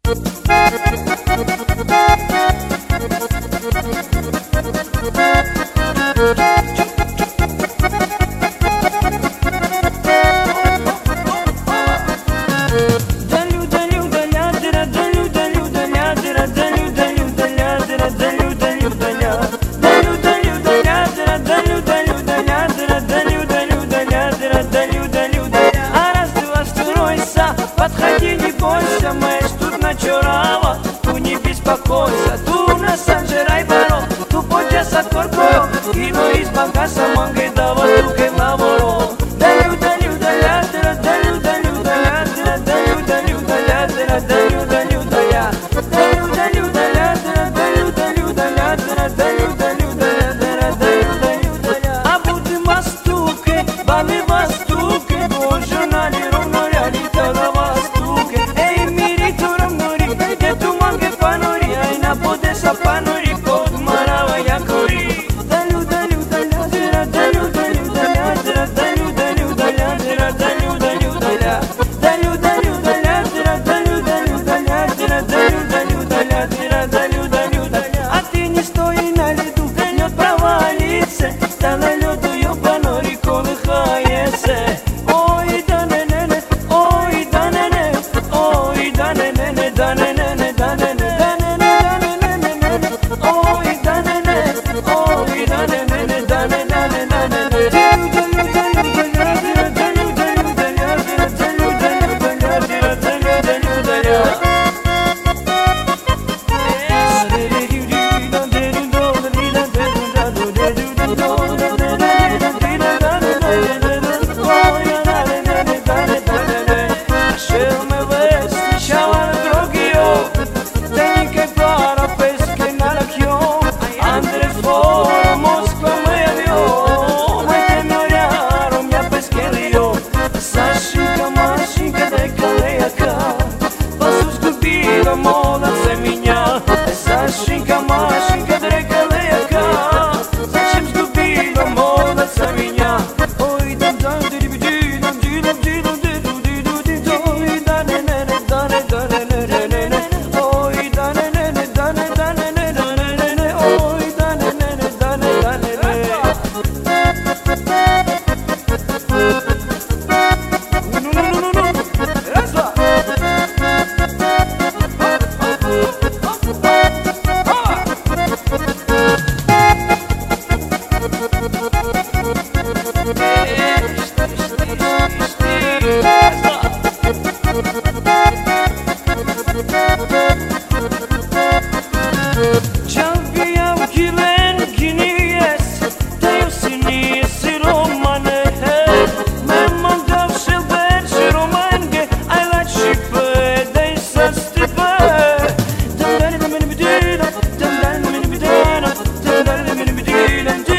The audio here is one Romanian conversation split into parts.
Подходи, не бойся, моя штурна чорава. Tu не беспокойся, tu на санжерай баро. Tu poți să corcoio, и но избавка сама гайдава, tu che lavoro. Daliu, daliu, daliadra, daliu, daliu, daliadra, daliu, daliu, daliadra, daliu, daliu, dalia. Daliu, daliu, daliadra, daliu, daliu, daliadra, daliu, daliu, daliadra, daliu, daliu, dalia. Abude mastuke, bale mastuke, bojunali romnori alitara mastuke. Ei miritu romnori, de tu mange panori, ai na pode sa panori, pod marava yakori. Daliu, daliu, daliadra, daliu, daliu, daliadra, daliu, daliu, daliadra, daliu, daliu, dalia. Daliu, daliu, daliadra, daliu, daliu, daliadra, daliu, daliu, daliadra, daliu, daliu, dalia. A ti не стои на льду, лед провалится, да на льду ёбанори колыхается. Ой, да не не не, ой, да не не, ой, да не не не, да не не не, да не не, да не не, да не не не, ой, да не не, ой, да не не не, да не не не, да не не. Daliu, daliu, daliadra, daliu, daliu, daliadra, daliu, daliu, dalia. Молодца меня, Сашенька, Машенька, дрекалека. Зачем сгубила молодца меня? Ой, дам дам дирибиди, дам дилам дилам диду диду диду. Ой, да не не не, да не да не не не не не. Ой, да не не не, да не да не не да не не не. Ой, да не не не, да не да не не. Раз, два.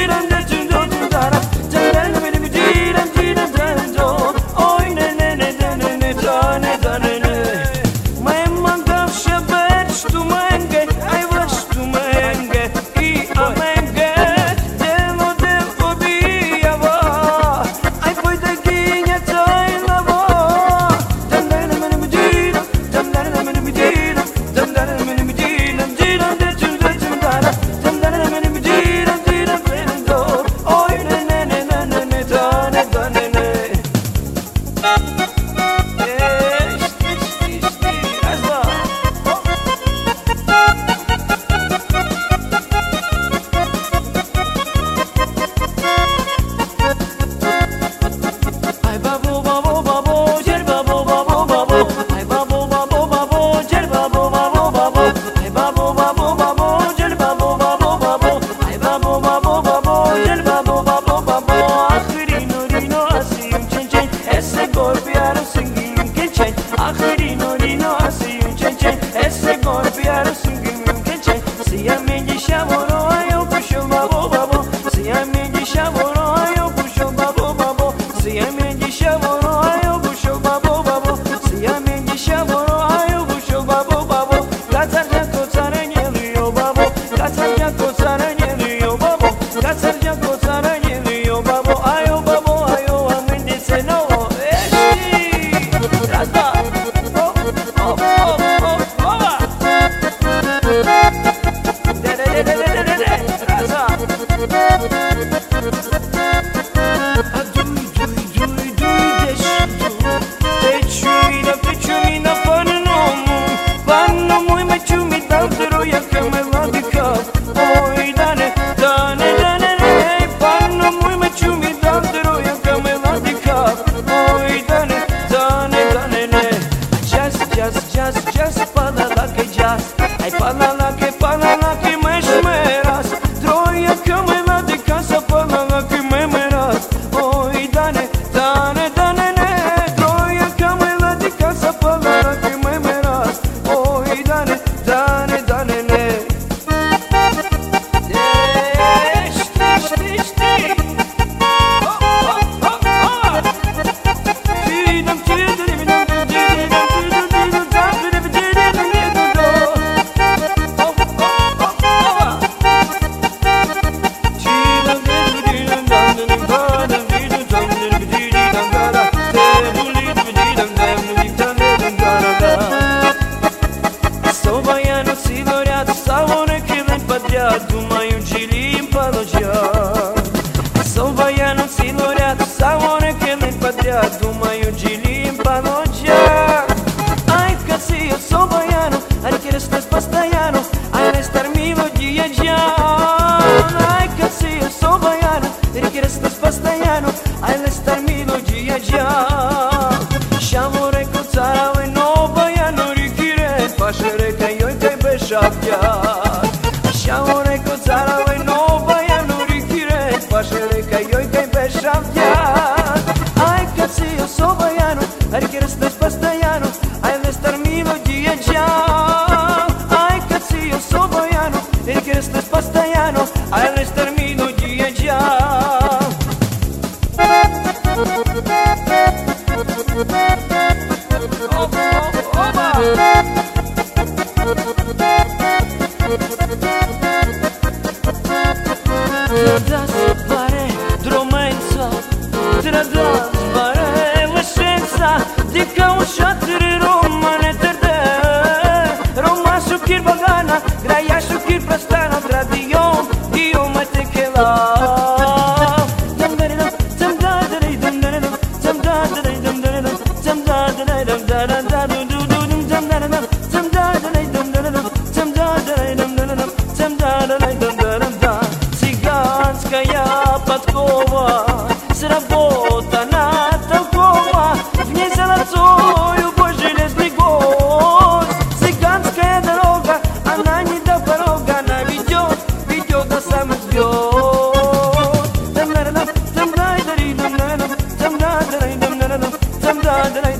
Oi, ne ne ne ne думаю, джили получат. Солбаяну силурят, саворекелы подряд, думаю, джили получат. Ai că ți eu solbаяну, ai că răstăs постоянно, ai restar melodia já. Ai că ți eu solbаяну, ai că răstăs постоянно, ai restar melodia já. Și-amore cu țara lui Nobăianu, rikire, pașere că eu te-ai beșapteat. Și-amore cu țara lui Nobăianu, rikire, pașere că eu te-ai beșapteat. Ai că ți eu solbаяну, ai că răstăs постоянно, ai restar melodia já. Ai că ți eu solbаяну, ai că răstăs постоянно, ai restar melodia já. Trădați-vare dromența, trădați-vare lășența, de ca un șatri romane tărdă. Romașul chir bagana, graiașul chir prăstana, tradion, io mă te chela. Цыганская подкова сработана толково, в ней золотой убой железный гвоздь. Цыганская дорога, она не до порога, она ведет, ведет до самых звезд.